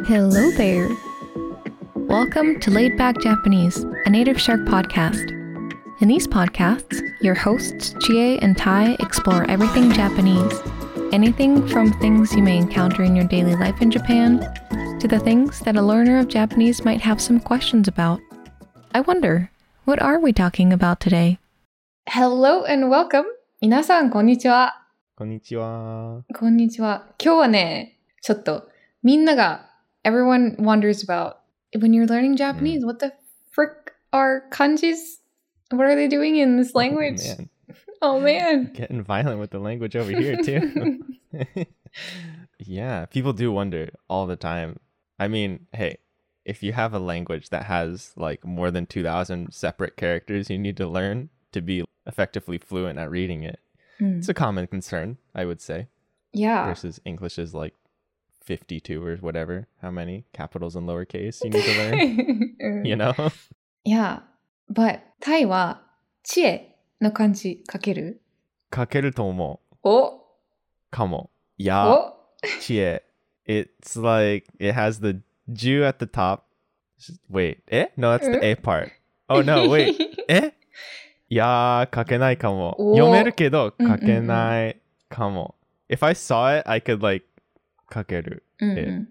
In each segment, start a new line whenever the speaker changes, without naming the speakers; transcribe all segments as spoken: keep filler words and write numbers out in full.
Hello there. Welcome to Laid Back Japanese, a Native Shark podcast. In these podcasts, your hosts Chie and Tai explore everything Japanese, anything from things you may encounter in your daily life in Japan to the things that a learner of Japanese might have some questions about. I wonder, what are we talking about today? Hello and welcome. 皆さんこんにちは。
こんにちは。
こんにちは。今日はね、ちょっとみんなが everyone wonders about when you're learning Japanese, what the frick are kanjis? What are they doing in this language?
Oh man.
Oh, man.
Getting violent with the language over here too. Yeah, people do wonder all the time. I mean, hey, if you have a language that has like more than two thousand separate characters you need to learn to be effectively fluent at reading it, mm. it's a common concern, I would say.
Yeah.
Versus English is like fifty-two or whatever, how many capitals and lowercase you need to learn, you know?
Yeah, but タイは知恵の漢字書ける？
書けると思う。
お
かも。や。
お
知恵。It's like, it has the Ju at the top. Wait, eh? No, that's the A part. Oh no, wait. Eh? やー、書けないかも。読めるけど、書けないかも。If I saw it, I could like, 書ける。
うん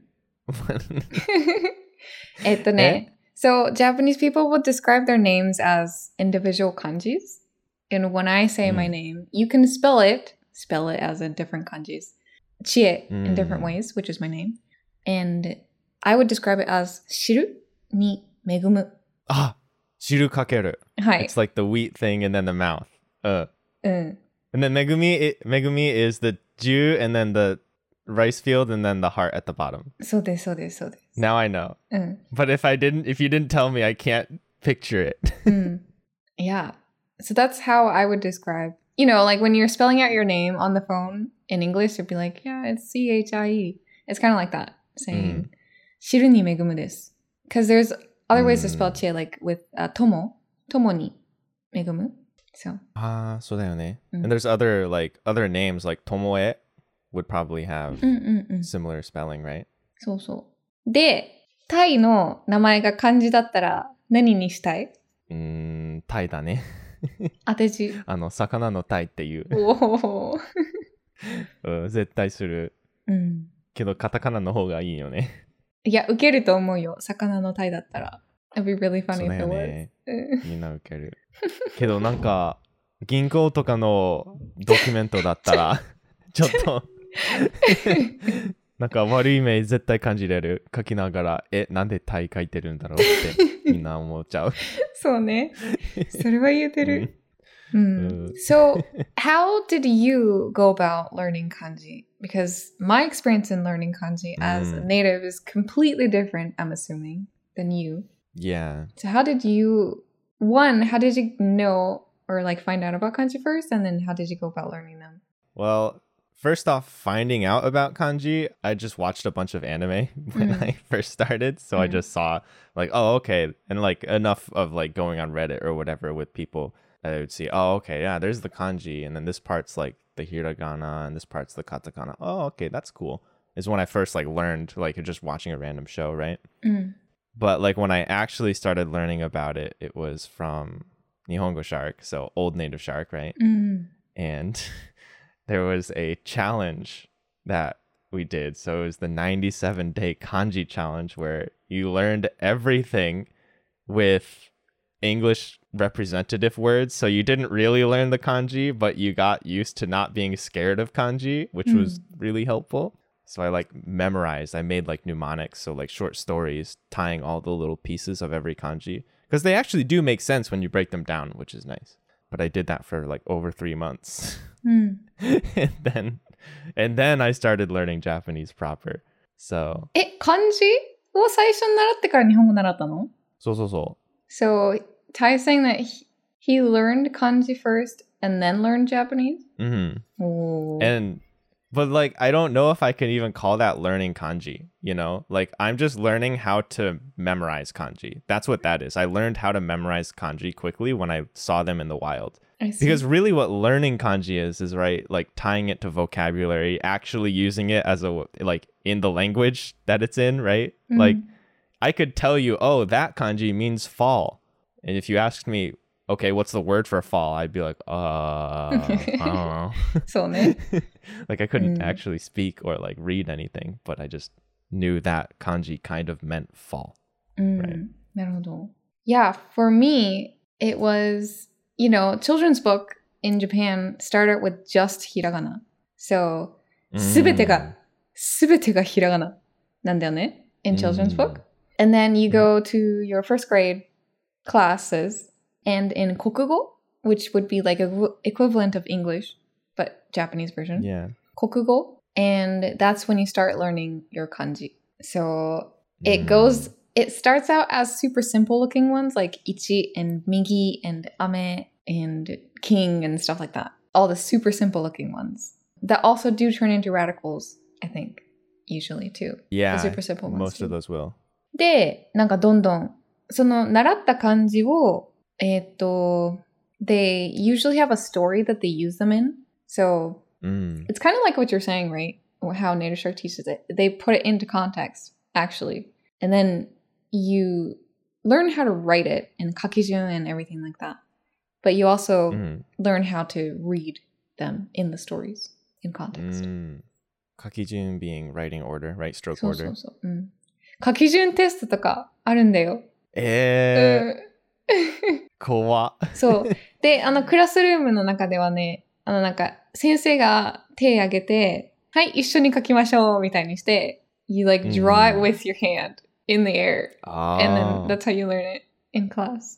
えっとね、so Japanese people would describe their names as individual kanjis. And when I say mm. my name, you can spell it, spell it as in different kanjis. Chie mm. in different ways, which is my name. And I would describe it as 知るに恵む。
Ah, 知るかける。
はい。
It's like the wheat thing and then the mouth. Uh.
うん。
And then 恵み, it, 恵み is the Ju and then the rice field and then the heart at the bottom.
そうです、そうです、そうです。
Now I know.
うん。
But if I didn't, if you didn't tell me, I can't picture it.
うん。Yeah. So that's how I would describe, you know, like when you're spelling out your name on the phone in English, you'd be like, yeah, it's C H I E. It's kind of like that, saying, 知るに恵むです。Because there's other ways to spell 知恵, like with uh, 友, 友に恵む. So.
Ah, そうだよね. And there's other, like, other names, like Tomoe would probably have similar spelling, right?
そうそう。で、タイの名前が漢字だったら何にしたい？
うーん、タイだね。
当て字。
あの、魚のタイっていう。
お
うん、絶対する。
うん。
けど、カタカナの方がいいよね。
いや、ウケると思うよ。魚のタイだったら。It'd be really funny if it was.
そうだよね。みんなウケる。けど、なんか、銀行とかのドキュメントだったら、ちょっと、なんか悪いイメージ絶対感じれる。書きながら、え、なんでタイ書いてるんだろうってみんな思っちゃう。
そうね。それは言えてる。うん。So, how did you go about learning kanji? Because my experience in learning kanji as a native is completely different, I'm assuming, than you.
Yeah.
So how did you, one, how did you know or like find out about kanji first? And then how did you go about learning them?
Well, first off, finding out about kanji, I just watched a bunch of anime when mm. I first started. So mm. I just saw like, oh, okay. And like enough of like going on Reddit or whatever with people that I would see, oh, okay, yeah, there's the kanji. And then this part's like the hiragana and this part's the katakana. Oh, okay, that's cool. Is when I first like learned, like just watching a random show, right?
Mm.
But like when I actually started learning about it, it was from Nihongo Shark. So Old Native Shark, right?
Mm.
And there was a challenge that we did. So it was the ninety-seven day kanji challenge where you learned everything with English representative words. So you didn't really learn the kanji, but you got used to not being scared of kanji, which mm. was really helpful. So I like memorized, I made like mnemonics. So like short stories tying all the little pieces of every kanji. Because they actually do make sense when you break them down, which is nice. But I did that for like over three months.
Mm.
and then and then I started learning Japanese proper. So
え、漢字を最初に習ってから日本語習ったの？
そうそうそう。
So Tai is saying that he, he learned kanji first and then learned Japanese?
Mm-hmm.
Oh.
And but like I don't know if I can even call that learning kanji, you know? Like I'm just learning how to memorize kanji. That's what that is. I learned how to memorize kanji quickly when I saw them in the wild.
I see.
Because really what learning kanji is, is right, like tying it to vocabulary, actually using it as a, like in the language that it's in, right?
Mm.
Like I could tell you, oh, that kanji means fall. And if you asked me, okay, what's the word for fall? I'd be like, uh, I don't know.
そうね。
Like I couldn't
Mm.
actually speak or like read anything, but I just knew that kanji kind of meant fall.
うん、
Right.
なるほど。Yeah, for me, it was, you know, children's book in Japan started with just hiragana. So, すべてが、すべてがひらがななんだよね in children's book. And then you go to your first grade classes and in kokugo, which would be like a equ- equivalent of English, but Japanese version.
Yeah.
Kokugo. And that's when you start learning your kanji. So it goes, it starts out as super simple looking ones like ichi and migi and ame and king and stuff like that. All the super simple looking ones that also do turn into radicals, I think, usually too.
Yeah.
The super simple ones
Most
too.
of those will.
で、なんかどんどん、その習った漢字を、えっと、they usually have a story that they use them in. So
Mm.
it's kind of like what you're saying, right? How Native Shark teaches it. They put it into context, actually. And then you learn how to write it in kakijun and everything like that. But you also
Mm.
learn how to read them in the stories in context.
Mm. Kakijun being writing order, right? Stroke
そうそ
order.
うそう。うん。書き順テストとかあるんだよ。
Eh,
うん。
kowa.
そう。で、あの、クラスルームの中ではね、あの、なんか、先生が手挙げて、はい、一緒に書きましょう、みたいにして、you like draw it
うん
with your hand in the air. And then
Oh.
that's how you learn it in class.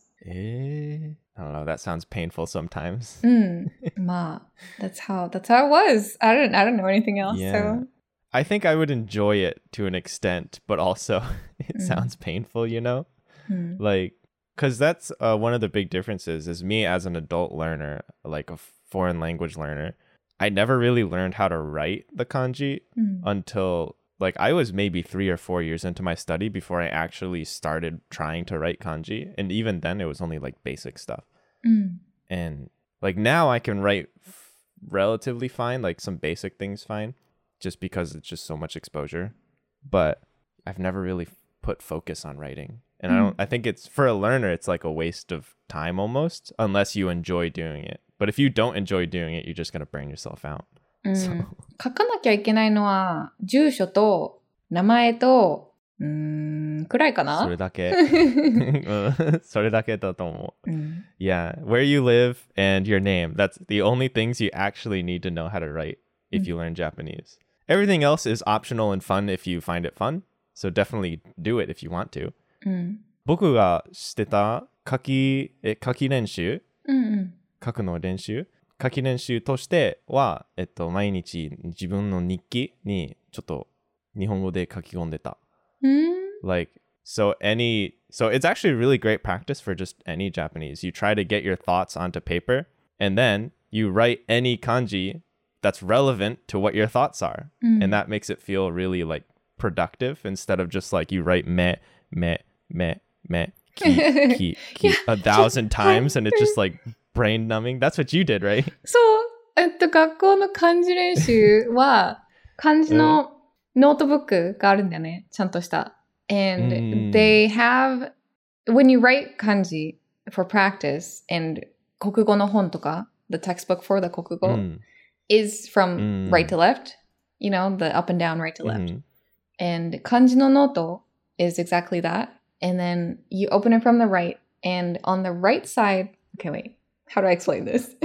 Eh. I don't know. That sounds painful sometimes.
うん。まあ、that's how, that's how it was. I don't, I don't know anything else,
Yeah.
so.
I think I would enjoy it to an extent, but also it
Mm.
sounds painful, you know?
うん。
Like, because that's uh, one of the big differences is me as an adult learner, like a foreign language learner. I never really learned how to write the kanji
うん。
until like I was maybe three or four years into my study before I actually started trying to write kanji. And even then it was only like basic stuff.
うん。
And like now I can write f- relatively fine, like some basic things fine, just because it's just so much exposure. But I've never really f- put focus on writing. And I don't I think it's for a learner it's like a waste of time almost unless you enjoy doing it. But if you don't enjoy doing it, you're just going to burn yourself out.
うん。
So
書かなきゃいけないのは、住所と名前と、うーん、くらいかな
それだけ。うんそれだけだと思う。
うん。
Yeah, where you live and your name. That's the only things you actually need to know how to write if you learn Japanese. Everything else is optional and fun if you find it fun. So definitely do it if you want to.
うん。
僕がしてた書き、え、書き練習
うんうん。
書くの練習書き練習としては、えっと、毎日自分の日記にちょっと日本語で書き込んでた。
うん。
Like, so any, so it's actually really great practice for just any Japanese. You try to get your thoughts onto paper and then you write any kanji that's relevant to what your thoughts are.
うん。
And that makes it feel really like productive instead of just like you write me, me, me, me, ki, ki, ki a thousand times and it's just like brain numbing. That's what you did, right?
そう。えっと、学校の漢字練習は、漢字のノートブックがあるんだよね。ちゃんとした。And
うん
they have, when you write 漢字 for practice, and 国語の本とか、the textbook for the 国語、
Mm.
is from
うん
right to left. You know, the up and down, right to left.
Mhm.
And 漢字のノート is exactly that. And then you open it from the right. And on the right side, okay, wait. How do I explain this?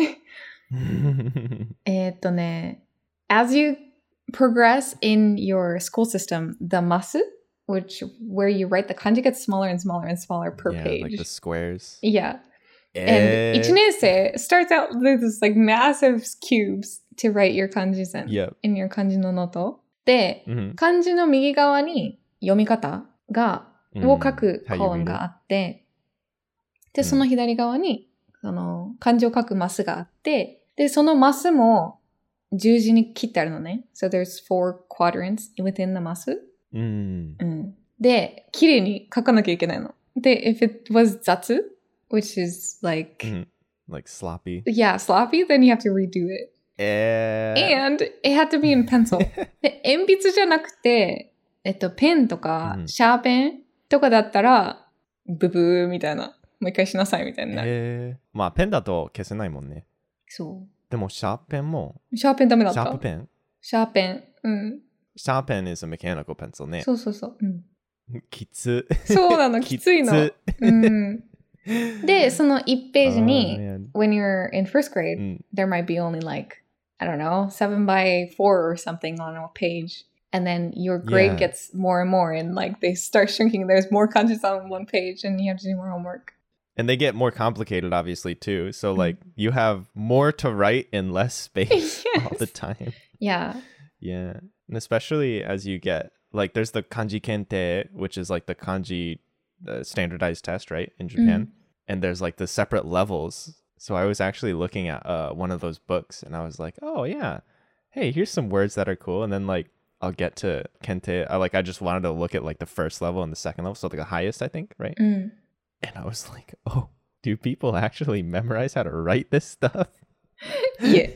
えっとね、as you progress in your school system, the masu, which where you write the kanji gets smaller and smaller and smaller per
yeah,
page.
like the squares.
Yeah.
Eh.
And いちねん生 starts out with this like massive cubes to write your kanjis in,
Yep.
in your 漢字のノート。で、
Mhm.
漢字の右側に読み方が、を書く
How you
コロン
read
が
it.
あって、で、
うん
その左側に、その、漢字を書くマスがあって、で、そのマスも十字に切ってあるのね。So there's four quadrants within the マス。
Mm.
うん。で、綺麗に書かなきゃいけないの。で、if it was 雑 which is like
Mhm. Like sloppy.
Yeah, sloppy, then you have to redo it.
Eh.
And it had to be in pencil. で、鉛筆じゃなくて、えっと、ペンとか、
うん
シャーペンとかだったら、ブブーみたいな。もう一回しなさいみたいになる。
えー、まあペンだと消せないもんね。
そ
でもシャーペンも、
う。シャーペンダメだった。
シャープペン
シャーペン。うん。
シャーペン is a mechanical pencil ね。
そうそうそう。うん、
きつ。
そうなの、きついの。うんで、そのいちページに、
oh,
when you're in first grade,、うん、there might be only like, I don't know, seven by four or something on a page. And then your grade
yeah.
gets more and more and like they start shrinking. There's more kanjis on one page and you have to do more homework.
And they get more complicated, obviously, too. So like you have more to write in less space
yes.
all the time.
Yeah.
Yeah. And especially as you get, like there's the kanji kente, which is like the kanji uh, standardized test, right, in Japan. Mm. And there's like the separate levels. So I was actually looking at uh, one of those books and I was like, oh, yeah. Hey, here's some words that are cool. And then like I'll get to kente. I, like I just wanted to look at like the first level and the second level. So like the highest, I think, right?
Mm.
And I was like, oh, do people actually memorize how to write this stuff?
Yeah.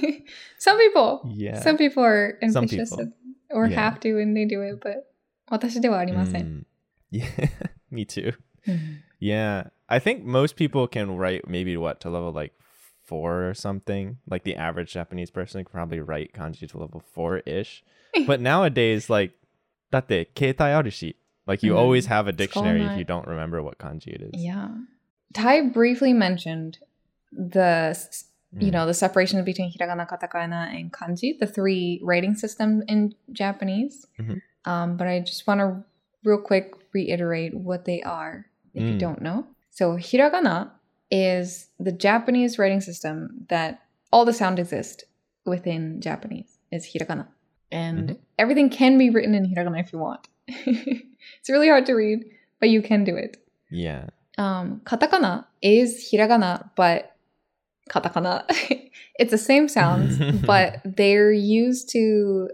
Some people.
Yeah.
Some people are ambitious
Some people.
or
yeah.
have to when they do it, but 私ではありません。
Mm. Yeah, me too.
Mm.
Yeah. I think most people can write maybe what to level like four or something. Like the average Japanese person can probably write kanji to level four-ish. But nowadays, like, だって携帯あるし. Like you mm. always have a dictionary if you don't remember what kanji it is.
Yeah. Tai briefly mentioned the, you
mm.
know, the separation between hiragana, katakana, and kanji, the three writing systems in Japanese.
Mm-hmm.
Um, but I just want to real quick reiterate what they are if mm. you don't know. So hiragana is the Japanese writing system that all the sound exist within Japanese is hiragana. And mm-hmm. everything can be written in hiragana if you want. It's really hard to read, but you can do it.
Yeah.
Um, katakana is hiragana, but katakana. It's the same sounds, but they're used to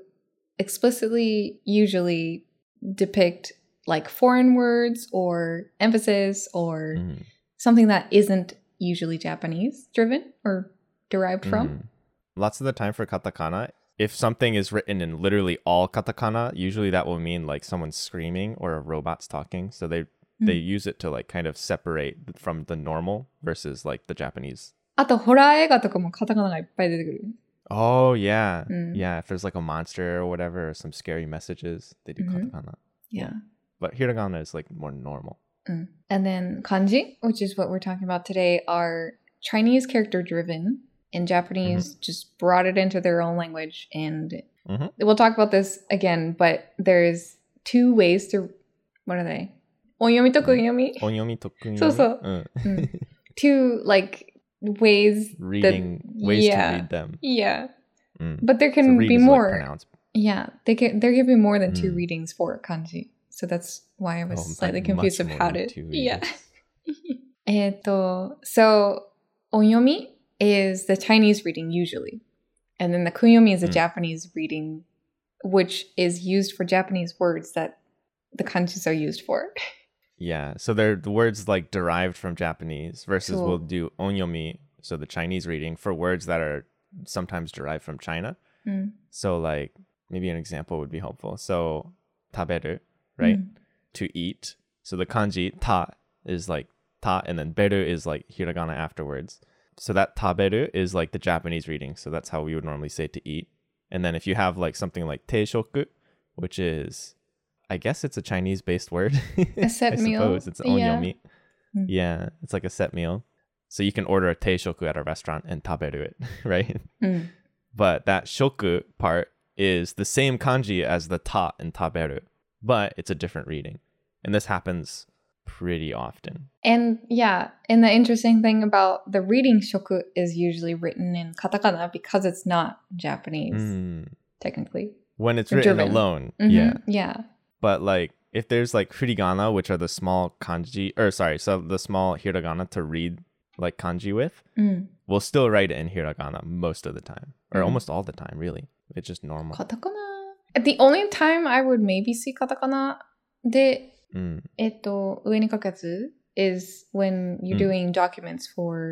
explicitly usually depict like foreign words or emphasis or mm. something that isn't usually Japanese driven or derived mm. from.
Lots of the time for katakana, if something is written in literally all katakana, usually that will mean like someone's screaming or a robot's talking. So they mm. they use it to like kind of separate from the normal versus like the Japanese.
あとホラー映画とかもカタカナがいっぱい出てくる。
Oh yeah.
Mm.
Yeah, if there's like a monster or whatever or some scary messages, they do
mm-hmm.
katakana.
Yeah.
But hiragana is like more normal.
Mm. And then kanji, which is what we're talking about today, are Chinese character driven. And Japanese mm-hmm. just brought it into their own language. And
mm-hmm.
we'll talk about this again, but there's two ways to, what are they? Onyomi to kunyomi.
Onyomi to kunyomi.
So, so. Mm. mm. Two, like, ways.
Reading,
that,
ways
yeah,
to read them.
Yeah.
Mm.
But there can
so
be more.
Like
yeah. They can, there can be more than
mm.
two readings for kanji. So that's why I was
oh,
slightly
like
confused of how to.
Yeah.
えっと so, onyomi is the Chinese reading usually. And then the kunyomi is a mm. Japanese reading, which is used for Japanese words that the kanjis are used for.
Yeah, so they're the words like derived from Japanese versus so, we'll do onyomi, so the Chinese reading, for words that are sometimes derived from China.
Mm.
So like maybe an example would be helpful. So taberu, right? Mm. To eat. So the kanji ta is like ta, and then beru is like hiragana afterwards. So that taberu is like the Japanese reading. So that's how we would normally say to eat. And then if you have like something like teishoku, which is, I guess it's a Chinese-based word.
A set
I
meal.
suppose it's onyomi.
Yeah.
yeah, it's like a set meal. So you can order a teishoku at a restaurant and taberu it, right?
Mm.
But that shoku part is the same kanji as the ta in taberu, but it's a different reading. And this happens pretty often.
And yeah, and the interesting thing about the reading shoku is usually written in katakana because it's not Japanese,
mm.
technically.
When it's written German. alone,
mm-hmm.
yeah.
Yeah.
But like, if there's like furigana, which are the small kanji, or sorry, so the small hiragana to read like kanji with,
mm.
we'll still write it in hiragana most of the time, or
mm.
almost all the time, really. If it's just normal.
Katakana. The only time I would maybe see katakana de,
mm.
えっと、上に書くやつ is when you're
mm.
doing documents for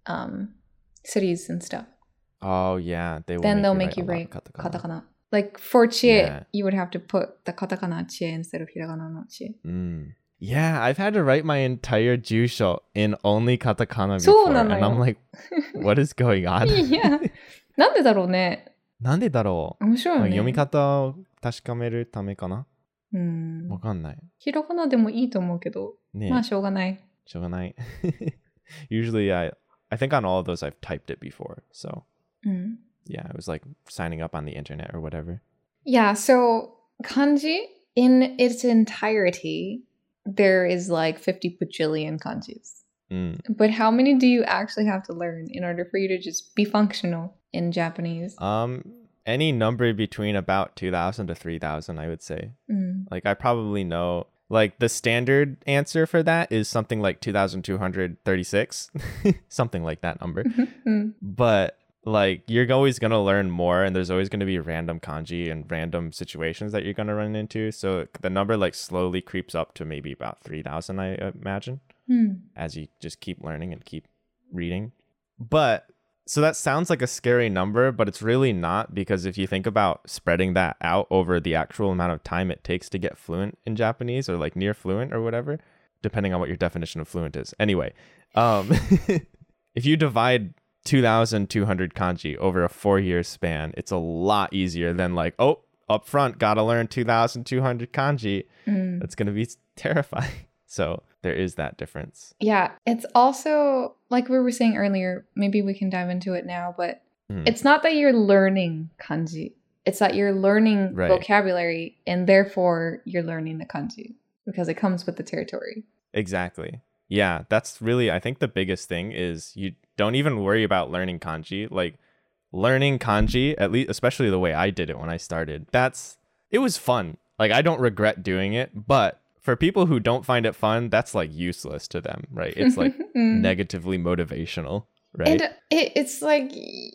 um, cities and stuff.
Oh, yeah. They will
Then
make
they'll
you
make
write
you
a lot
write
of katakana.
katakana. Like for chie,
Yeah.
you would have to put the katakana chie instead of hiragana no chie.
Mm. Yeah, I've had to write my entire jusho in only katakana
そう
before.
なの
And I'm
よ。
like, what is going on?
いや、なんでだろうね。
なんでだろう、
面白いよね。
読み方を確かめるためかな、
うん。
わかんない。
ひらがなでもいいと思うけど、
ね、
まあしょうがない。
しょうがない。Usually I, I think on all of those I've typed it before. So,
うん。
yeah, it was like signing up on the internet or whatever.
Yeah, so kanji in its entirety, there is like fifty bajillion kanjis.
Mm.
But how many do you actually have to learn in order for you to just be functional in Japanese?
Um, any number between about two thousand to three thousand, I would say.
Mm.
Like, I probably know, like, the standard answer for that is something like two thousand two hundred thirty-six, something like that number.
Mm.
But, like, you're always going to learn more, and there's always going to be random kanji and random situations that you're going to run into. So the number, like, slowly creeps up to maybe about three thousand, I imagine,
Mm.
as you just keep learning and keep reading. But so that sounds like a scary number, but it's really not, because if you think about spreading that out over the actual amount of time it takes to get fluent in Japanese, or like near fluent or whatever, depending on what your definition of fluent is. Anyway, um, if you divide two thousand two hundred kanji over a four-year span, it's a lot easier than like, oh, up front, gotta learn two thousand two hundred kanji.
Mm.
That's going to be terrifying. So there is that difference.
Yeah, it's also, like we were saying earlier, maybe we can dive into it now, but
Mm.
it's not that you're learning kanji. It's that you're learning
Right.
vocabulary, and therefore you're learning the kanji because it comes with the territory.
Exactly. Yeah, that's really, I think the biggest thing is you don't even worry about learning kanji. Like, learning kanji, at least, especially the way I did it when I started, that's, it was fun. Like, I don't regret doing it, but for people who don't find it fun, that's like useless to them, right? It's like
Mm.
negatively motivational, right?
And it, it's like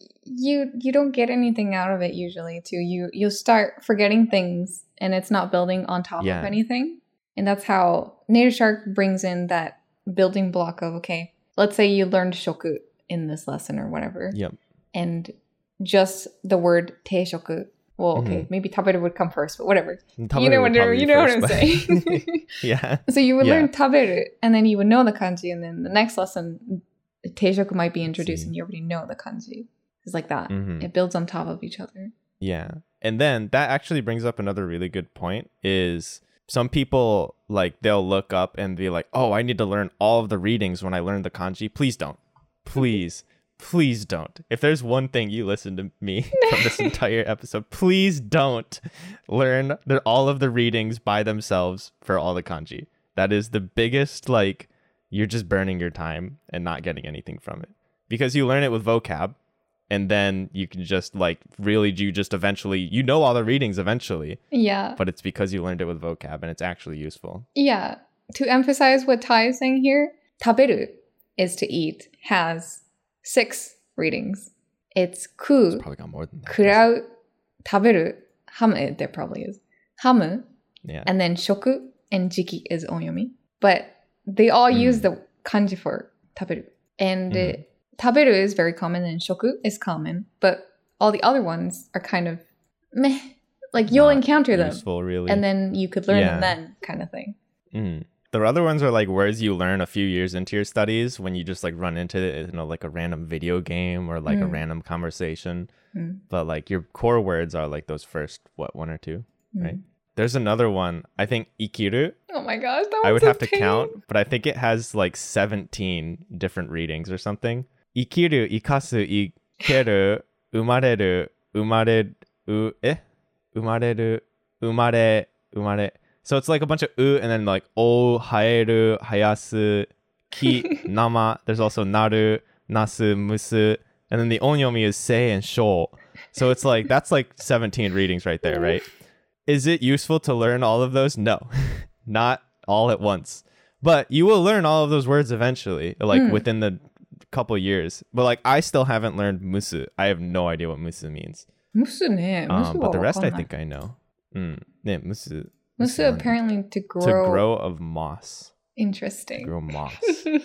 you you don't get anything out of it usually too. You you'll start forgetting things, and it's not building on top
Yeah.
of anything. And that's how Native Shark brings in that building block of, okay, let's say you learned shoku in this lesson or whatever,
Yep.
and just the word teishoku. Well, okay,
Mhm.
maybe taberu would come first, but whatever.
Taberu
you know
would
what
probably
you
be
know
first,
what I'm
but-
saying.
Yeah.
So you would
Yeah.
learn taberu, and then you would know the kanji, and then the next lesson, teishoku might be introduced,
see.
and you already know the kanji. It's like that.
Mhm.
It builds on top of each other.
Yeah. And then that actually brings up another really good point is some people, like, they'll look up and be like, oh, I need to learn all of the readings when I learn the kanji. Please don't. Please, please don't. If there's one thing you listen to me from this entire episode, please don't learn the, all of the readings by themselves for all the kanji. That is the biggest, like, you're just burning your time and not getting anything from it. Because you learn it with vocab, and then you can just, like, really, you just eventually, you know all the readings eventually,
Yeah.
but it's because you learned it with vocab and it's actually useful.
Yeah. To emphasize what Tai is saying here, taberu is to eat, has six readings. It's
It's
ku,
probably got more than that.
kurau, taberu, hamu, there probably is, hamu,
Yeah.
and then shoku and jiki is onyomi. But they all use
Mm.
the kanji for taberu. And uh,
Mhm.
taberu is very common and shoku is common, but all the other ones are kind of meh. Like you'll
Not
encounter them,
useful, really.
and then you could learn
Yeah.
them then, kind of thing.
Mm. The other ones are like words you learn a few years into your studies when you just like run into it, you know, like a random video game or like a
Mm.
random conversation.
Mm.
But like your core words are like those first, what, one or two,
Mm.
right? There's another one, I think ikiru.
Oh my gosh, that
I
was
would
a
have to
pain.
count, but I think it has like seventeen different readings or something. Ikiru, ikasu, ikeru, umareru, umareru, eh? Umareru, umare, umare. So it's like a bunch of u and then like o, haeru, hayasu, ki, nama. There's also naru, nasu, musu. And then the onyomi is sei and sho. So it's like, that's like seventeen readings right there, right? Is it useful to learn all of those? No, not all at once. But you will learn all of those words eventually, like
Mm.
within the couple years. But like, I still haven't learned musu. I have no idea what musu means.
Musu ne. Musu
Um, but the
wa
rest I
wakanai.
think I know. Mm. Yeah, musu.
Musu
musu
apparently to grow.
to grow of moss.
Interesting.
Grow moss.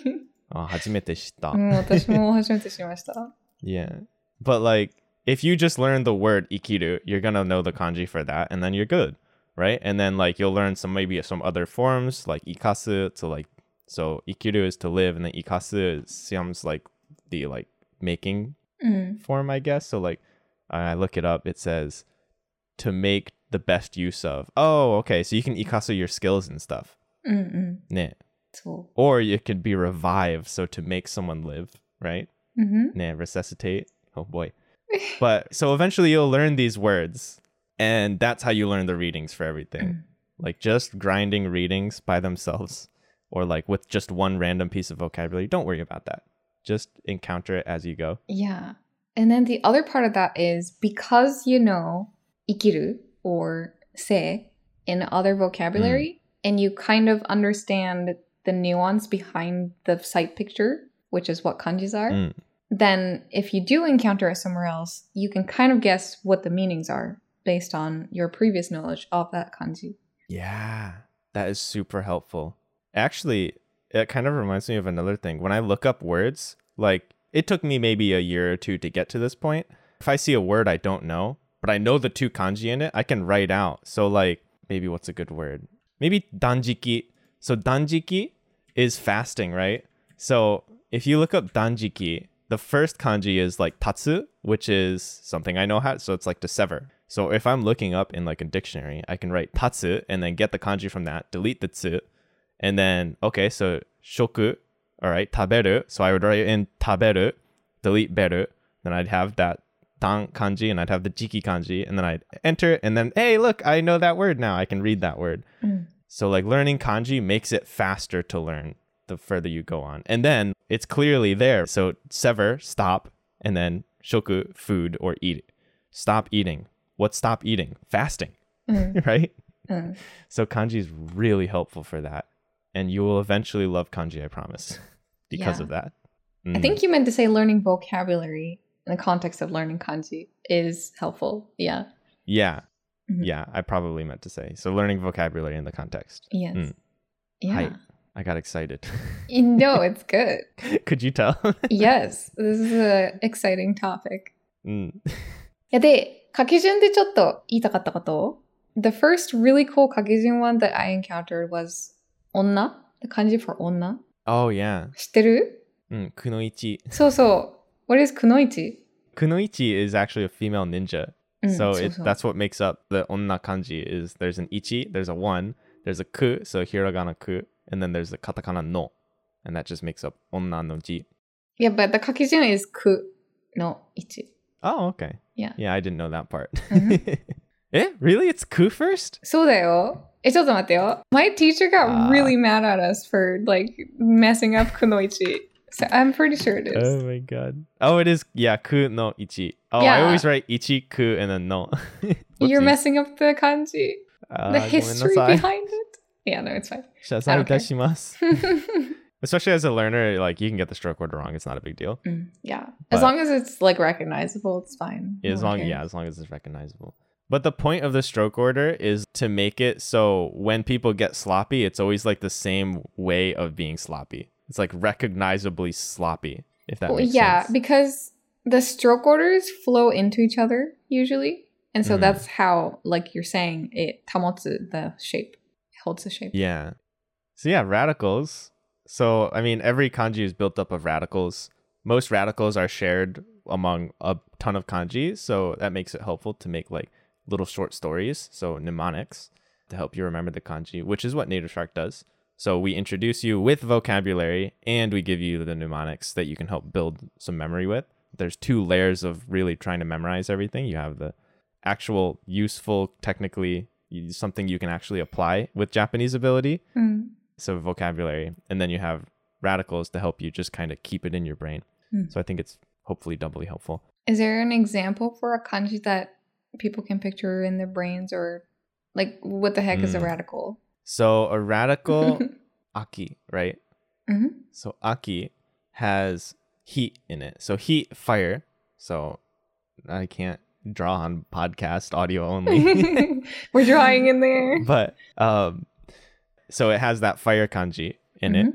あ、初めて知った。
うん、私も初めて知りました。
Yeah. But like, if you just learn the word ikiru, you're gonna know the kanji for that, and then you're good, right? And then like you'll learn some maybe some other forms like ikasu to like, so ikiru is to live, and then ikasu sounds like the like making
Mm.
form, I guess. So like, I look it up. It says to make the best use of. Oh, okay. So you can ikasu your skills and stuff.
うんうん。
ね.
そ
Or it could be revive, so to make someone live, right?
う。うん。
Nah, resuscitate. Oh boy. But so eventually you'll learn these words, and that's how you learn the readings for everything. Like just grinding readings by themselves, or like with just one random piece of vocabulary. Don't worry about that. Just encounter it as you go.
Yeah. And then the other part of that is because you know 生きる or say in other vocabulary, and you kind of understand the nuance behind the sight picture, which is what kanjis are,
Mm.
then if you do encounter it somewhere else, you can kind of guess what the meanings are based on your previous knowledge of that kanji.
Yeah, that is super helpful. Actually, it kind of reminds me of another thing. When I look up words, like it took me maybe a year or two to get to this point. If I see a word I don't know, but I know the two kanji in it, I can write out. So like, maybe what's a good word? Maybe danjiki. So danjiki is fasting, right? So if you look up danjiki, the first kanji is like tatsu, which is something I know how. So it's like to sever. So if I'm looking up in like a dictionary, I can write tatsu and then get the kanji from that, delete the tsu, and then, okay, so shoku, all right, taberu. So I would write in taberu, delete beru. Then I'd have that dan kanji and I'd have the jiki kanji, and then I'd enter it, and then, hey, look, I know that word now. I can read that word.
Mm.
So like learning kanji makes it faster to learn the further you go on. And then it's clearly there. So sever, stop, and then shoku, food or eat. Stop eating. What's stop eating? Fasting,
Mm.
right?
Mm.
So kanji is really helpful for that. And you will eventually love kanji, I promise, because
Yeah.
of that.
I
Mm.
think you meant to say learning vocabulary in the context of learning kanji is helpful. Yeah.
Yeah.
Mhm.
Yeah, I probably meant to say. So learning vocabulary in the context.
Yes.
Mm.
Yeah.
Hi. I got excited.
You know, it's good.
Could you tell?
Yes. This is an exciting topic.
うん。
いやで、書き順でちょっと言いたかったこと The first really cool 書き順 one that I encountered was 女 The kanji for 女
Oh, yeah.
知ってる
Mm, kunoichi.
そうそう What is くのいち
Kunoichi is actually a female ninja.
うん
So
そう
it,
そう
that's what makes up the onna kanji is there's an ichi, there's a one, there's a ku, so hiragana ku, and then there's a katakana no. And that just makes up onna no ji.
Yeah, but the 書き順 is くのいち
Oh, okay.
Yeah.
Yeah, I didn't know that part.
Mhm.
Eh? Really? It's ku first?
そうだよえ、ちょっと待ってよ My teacher got
Ah.
really mad at us for like messing up くのいち So I'm pretty sure it is
Oh my god. Oh, it is. Yeah, ku no ichi. Oh, I
Yeah.
always write ichi, ku, and then no.
You're
Whoopsies.
messing up the kanji
Ah,
The history
ごめんなさい。
behind it Yeah, no, it's fine
謝罪いたします。Especially as a learner, like you can get the stroke order wrong. It's not a big deal.
Mm, yeah. As
But-
long as it's like recognizable, it's fine.
As
No one
long,
cares.
yeah, as long as it's recognizable. But the point of the stroke order is to make it so when people get sloppy, it's always like the same way of being sloppy. It's like recognizably sloppy, if that
Well,
makes
yeah,
sense.
because the stroke orders flow into each other usually. And so
Mhm.
that's how, like you're saying, it tamotsu the shape. It holds the shape.
Yeah. So yeah, radicals. So I mean, every kanji is built up of radicals. Most radicals are shared among a ton of kanji, so that makes it helpful to make like little short stories, so mnemonics, to help you remember the kanji, which is what Native Shark does. So we introduce you with vocabulary and we give you the mnemonics that you can help build some memory with. There's two layers of really trying to memorize everything. You have the actual useful, technically y- something you can actually apply with Japanese ability,
Mm.
so vocabulary, and then you have radicals to help you just kind of keep it in your brain.
Mm.
So I think it's hopefully doubly helpful.
Is there an example for a kanji that people can picture in their brains, or like what the heck is a
Mm.
radical?
So a radical, aki, right?
Mhm.
So aki has heat in it. So heat, fire. So I can't draw on podcast audio only.
We're drawing in there.
But um so it has that fire kanji in it.
Mhm.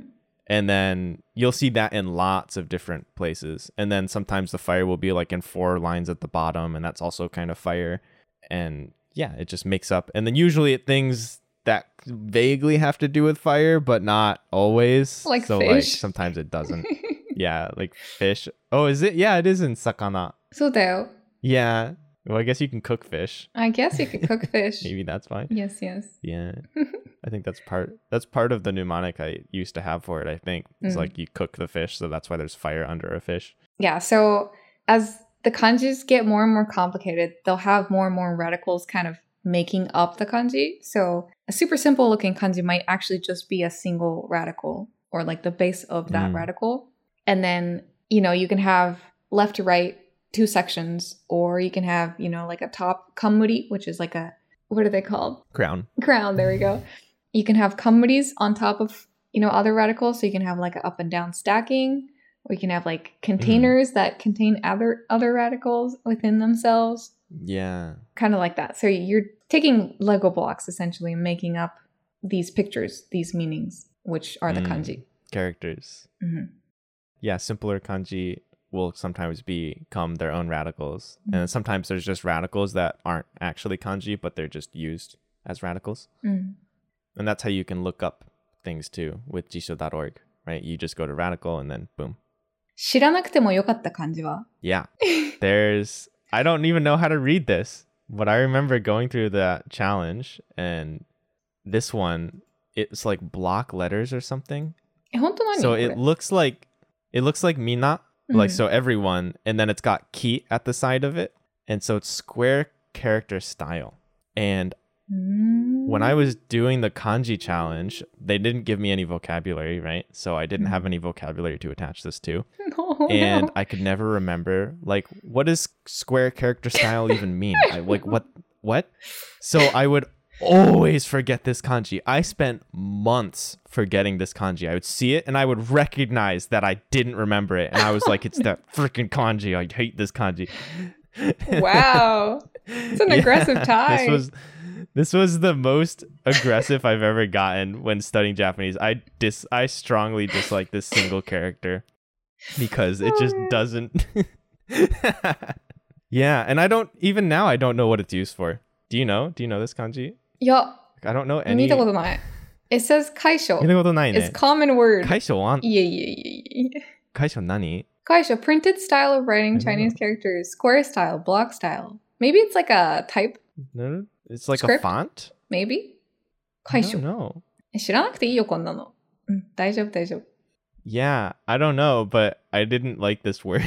And then you'll see that in lots of different places. And then sometimes the fire will be like in four lines at the bottom, and that's also kind of fire. And yeah, it just makes up. And then usually it things that vaguely have to do with fire, but not always.
Like
so
fish.
like sometimes it doesn't. Yeah, like fish. Oh, is it? Yeah, it is in sakana.
そうだよ.
Yeah. Well, I guess you can cook fish.
I guess you could cook fish.
Maybe that's fine.
Yes, yes.
Yeah. I think that's part that's part of the mnemonic I used to have for it, I think. It's
Mm.
like you cook the fish, so that's why there's fire under a fish.
Yeah, so as the kanjis get more and more complicated, they'll have more and more radicals kind of making up the kanji. So a super simple looking kanji might actually just be a single radical or like the base of that
Mm.
radical. And then, you know, you can have left to right two sections, or you can have, you know, like a top kamuri, which is like a, what are they called?
Crown.
Crown, there we go. You can have kamuris on top of, you know, other radicals. So you can have like an up and down stacking, or you can have like containers that contain other other radicals within themselves.
Yeah.
Kind of like that. So you're taking Lego blocks essentially and making up these pictures, these meanings, which are the
Mm.
kanji.
Characters.
Mhm.
Yeah, simpler kanji will sometimes become their own radicals.
Mm.
And then sometimes there's just radicals that aren't actually kanji, but they're just used as radicals.
Mm.
And that's how you can look up things too with jisho dot org, right? You just go to radical and then boom.
知らなくてもよかった漢字は
Yeah. There's, I don't even know how to read this, but I remember going through that challenge, and this one, it's like block letters or something.
え、本当何
So
これ
it looks like, it looks like mina, like
Mm.
so everyone, and then it's got ki at the side of it. And so it's square character style. And
うーん
when I was doing the kanji challenge, they didn't give me any vocabulary, right? So I didn't have any vocabulary to attach this to.
No,
And
no.
I could never remember, like, what does square character style even mean? I, like, what? What? So I would always forget this kanji. I spent months forgetting this kanji. I would see it and I would recognize that I didn't remember it. And I was like, it's that freaking kanji. I hate this kanji.
Wow. It's an aggressive tie.
This was this was the most aggressive I've ever gotten when studying Japanese. I dis I strongly dislike this single character because it just doesn't. Yeah, and I don't even now I don't know what it's used for. Do you know? Do you know this kanji?
いや、
I don't know any.
見たことない。It says 解消。
見たことないね。
It's common word.
解消は
いえいえいえいえ。
解消何?
解消 printed style of writing
I don't
Chinese
know.
characters, square style, block style. Maybe it's like a type,
No, it's like
Script?
a font?
maybe?
I
解消
don't。know.
知らなくていいよ、こんなの。うん、大丈夫、大丈夫。
Yeah, I don't know, but I didn't like this word.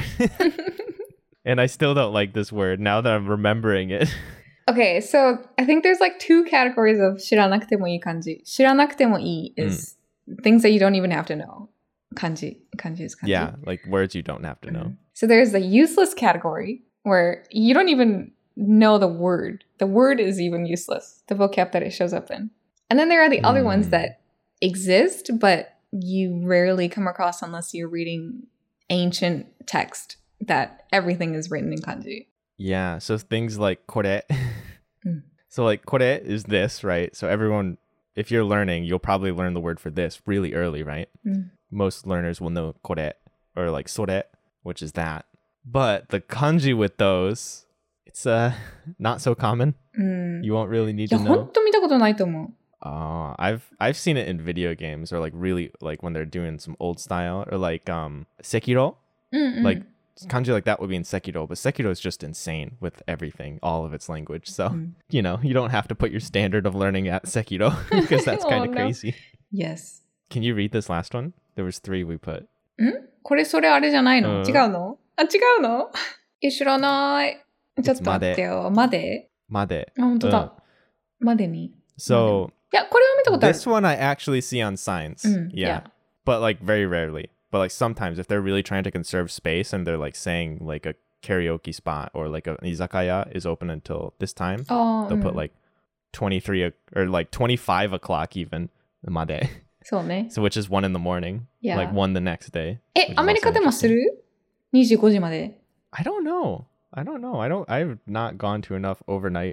And I still don't like this word now that I'm remembering it.
Okay, so I think there's like two categories of 知らなくてもいい漢字。知らなくてもいい is things that you don't even have to know. 漢字。漢字 is 漢字。
Yeah, like words you don't have to know.
So there's the useless category where you don't even know the word. The word is even useless, the vocab that it shows up in. And then there are the other ones
Mm.
that exist, but you rarely come across unless you're reading ancient text that everything is written in kanji.
Yeah, so things like kore.
Mm.
So like kore is this, right? So everyone, if you're learning, you'll probably learn the word for this really early, right?
Mm.
Most learners will know kore or like sore, which is that. But the kanji with those, it's uh not so common.
うん。
You won't really need
いや、
to
ほ
know.
んと見たことないと思う。
Uh, I've I've seen it in video games or like really like when they're doing some old style or like um Sekiro.
うんうん。
Like kanji like that would be in Sekiro, but Sekiro is just insane with everything, all of its language. So,
Mm.
you know, you don't have to put your standard of learning at Sekiro because that's
Oh,
kind of
no.
crazy.
Yes.
Can you read this last one? There was three we put.
んこれそれあれじゃないの、
うん
違うのあ、違うのえ、知らない。ちょっと待ってよ。まで
Made.
あ、本当だ。までに。
So
いや、これは見たことある。
this one I actually see on signs.
Mm,
yeah.
yeah.
But like very rarely. But like sometimes if they're really trying to conserve space and they're like saying like a karaoke spot or like a, an izakaya is open until this time,
あー
they'll
うん
put like twenty-three o- or like twenty-five o'clock even. Made.
そうね。
So which is one in the morning,
Yeah.
like one the next day.
え
which、is
アメリカ
also
でもす
interesting.
る ?にじゅうごじまで。
I don't know. I don't know. I don't. I've not gone to enough overnight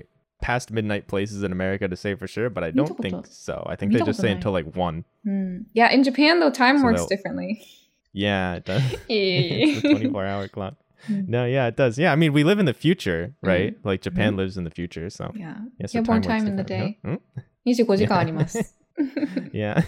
past midnight places in America to say for sure, but I don't think so. I think they just say until like one.
Mm. Yeah, in Japan though, time
So
works
they'll-
differently.
Yeah, it does. It's the twenty-four hour clock. No, yeah, it does. Yeah, I mean, we live in the future, right? Like Japan lives in the future, so
Yeah.
yeah, so
You have more
works
time in the
differently.
day.
Huh?
にじゅうごじかんあります。
Yeah.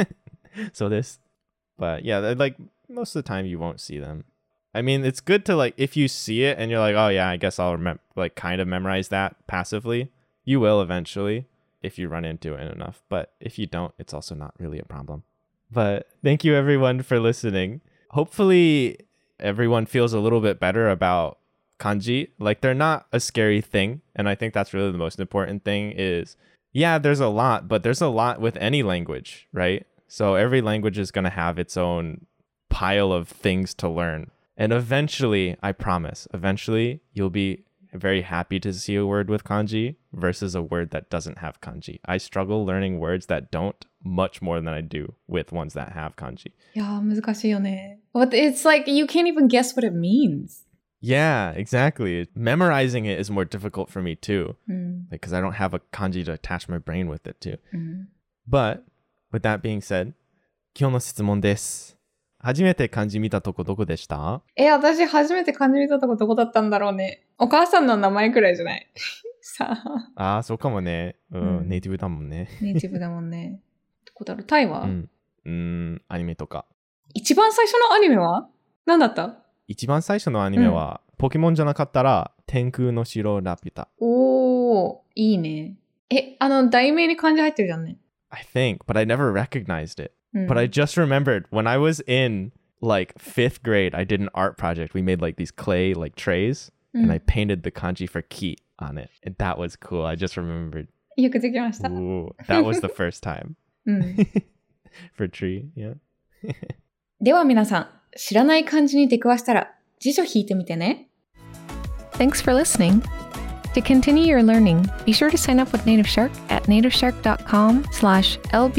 So this, but yeah, they're, like most of the time you won't see them. I mean, it's good to like if you see it and you're like, oh yeah, I guess I'll remem- like kind of memorize that passively. You will eventually if you run into it enough. But if you don't, it's also not really a problem. But thank you everyone for listening. Hopefully everyone feels a little bit better about kanji. Like they're not a scary thing. And I think that's really the most important thing is, yeah, there's a lot, but there's a lot with any language, right? So every language is going to have its own pile of things to learn. And eventually, I promise, eventually you'll be very happy to see a word with kanji versus a word that doesn't have kanji. I struggle learning words that don't much more than I do with ones that have kanji.
いやー、難しいよね。But it's like you can't even guess what it means.
Yeah, exactly. Memorizing it is more difficult for me too,
うん。
because I don't have a kanji to attach my brain with it too.
うん。
But with that being said, 今日の質問です。初めて漢字見たとこどこでした？
え、私初めて漢字見たとこどこだったんだろうね。お母さんの名前くらいじゃない？さあ。
ああ、そうかもね。うん、
うん
ネイティブだもんね。
ネイティブだもんね。どこだろう？タイは、
うん。うーん、アニメとか。
一番最初のアニメは何だった？
一番最初のアニメは、ポケモンじゃなかったら、天空の城ラピュタ。
おー、いいね。え、あの、題名に漢字入ってるじゃんね。
I think, but I never recognized it.
うん、
But I just remembered when I was in like fifth grade, I did an art project. We made like these clay like trays,
うん、
and I painted the kanji for ki on it. And that was cool. I just remembered.
よくできました。
Ooh, that was the first time
うん、
for tree. Yeah.
では皆さん、知らない漢字に出くわしたら辞書引いてみてね。
Thanks for listening. To continue your learning, be sure to sign up with Native Shark at nativeshark.com slash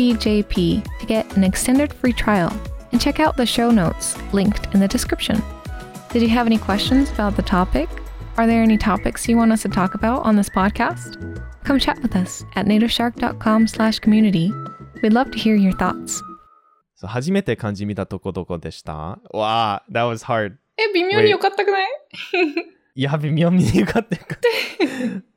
lbjp to get an extended free trial, and check out the show notes linked in the description. Did you have any questions about the topic? Are there any topics you want us to talk about on this podcast? Come chat with us at nativeshark.com slash community. We'd love to hear your thoughts.
So, 初めて漢字見たとこどこでした？ Wow, that was hard.
え、微妙に良かったくない？
いや、微妙によかったよかった。